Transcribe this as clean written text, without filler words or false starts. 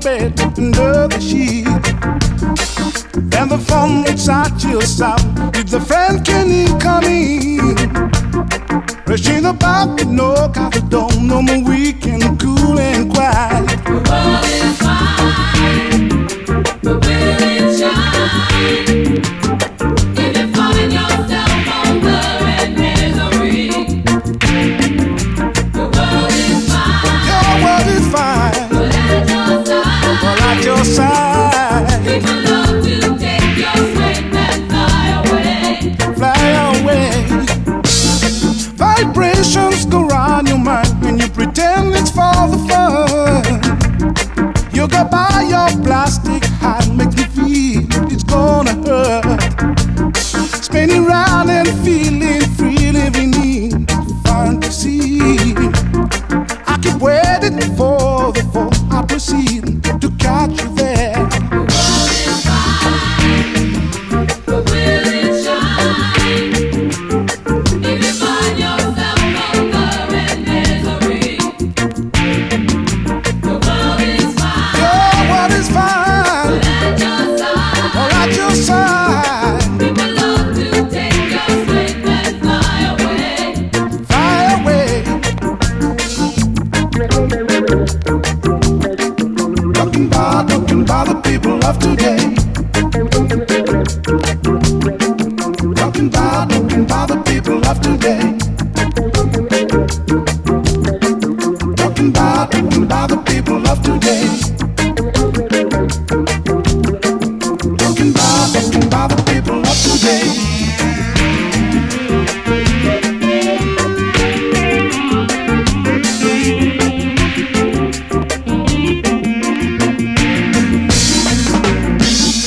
bed under the sheet. And the phone makes out your sound. If the friend can come in, rushing about to knock out the door. No more weekend, cool and quiet. The world is fine, but will it shine? If you find yourself hunger and misery, the world is fine. Your world is fine, But at your side, but at your side, people love to take your strength and fly away. fly away. Vibrations go round your mind when you pretend it's for the fun. You go buy your plastic hat, makes me feel it's gonna hurt. Spinning round and feeling free, living in fantasy. I keep waiting for the fall. I proceed to catch you there. The world is fine, but will it shine? If you find yourself hunger and misery, the world is fine. Your world is fine, But at your side, or at your side, people love to take your strength and fly away. fly away.